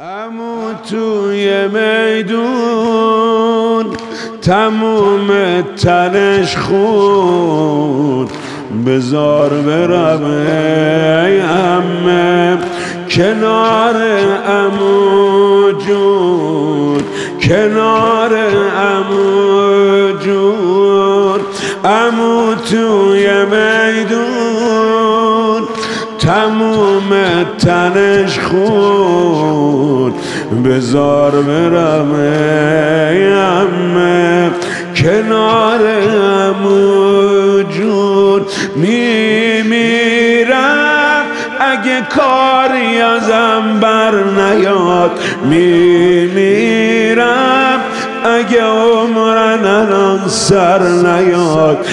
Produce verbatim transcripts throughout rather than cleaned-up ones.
عمو توی میدون تموم تنش خون، بذار برم ای عمه کنار عمو جون، کنار عمو جون. عمو توی میدون تموم تنش خون، بذار برم ای عمه کنار عمو جون. میمیرم اگه کاری ازم بر نیاد، میمیرم اگه عمرن الان سر نیاد،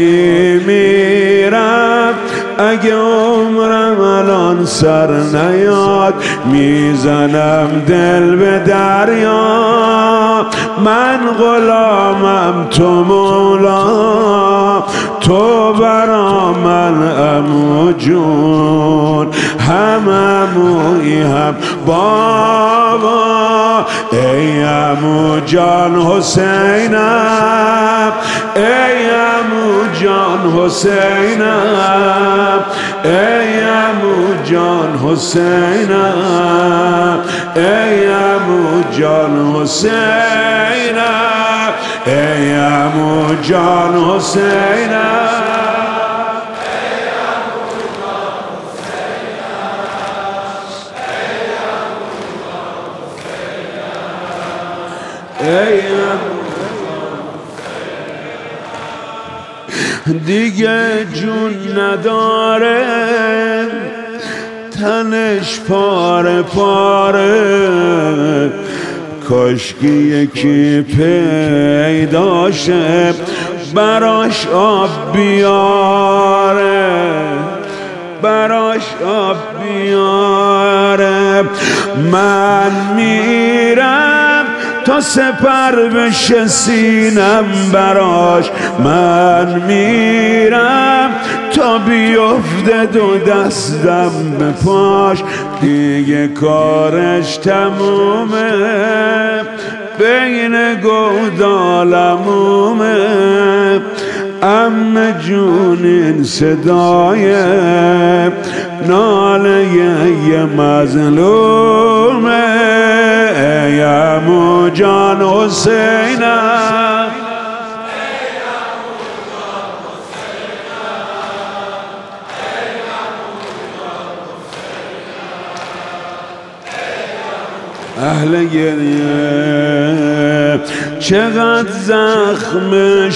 میمیرم اگه عمرم الان سر نیاد. میزنم دل به دریا، من غلامم تو مولا، تو برا من عمو جون. هم عمویی هم بابا، ای عمو جان حسینم، ای عمو جان حسینم، ای عمو جان حسینم، ای عمو جان حسینم، ای عمو جان حسینم. دیگه جون نداره، تنش پاره پاره، کاشکی یکی پیداشه براش آب بیاره، براش آب بیاره. من میرم تا سپر بشه سینم براش، من میرم تا بیفته دو دستم به پاش. دیگه کارش تمومه بین گودالمومه، عمه جون این صدای ناله یه مظلومه، ای عمو جان حسینم، اهل گریه. چقدر زخم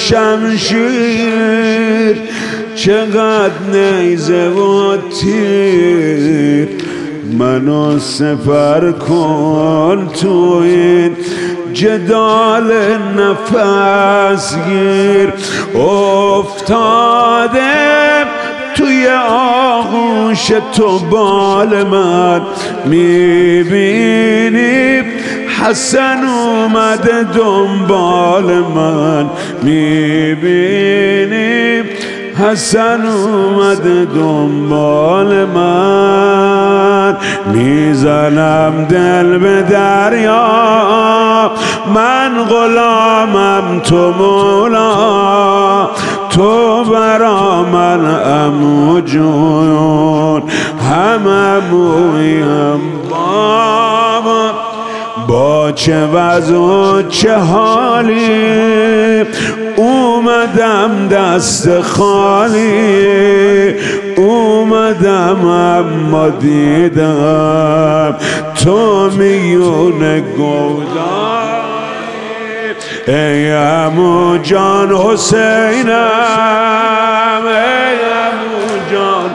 شمشیر، چقدر نیزه و تیر، منو سپر کن تو این جدال نفس گیر. افتاده توی آغوش تو بال من، میبینی حسن اومده دنبال من، میبینی حسن اومده دنبال من. میزنم دل به دریا، من غلامم تو مولا، تو برا من عمو جون. هم عمویی هم بابا، با چه وضع و چه حالی اومدم دست خالی، اومدم اما دیدم تو میون گودالی. ای عمو جان حسینم، ای عمو جان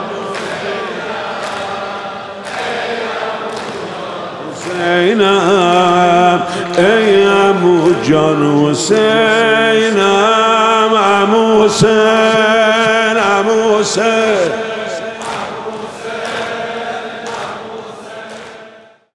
حسینم، ای عمو جان حسینم، عمو حسین، عمو حسین.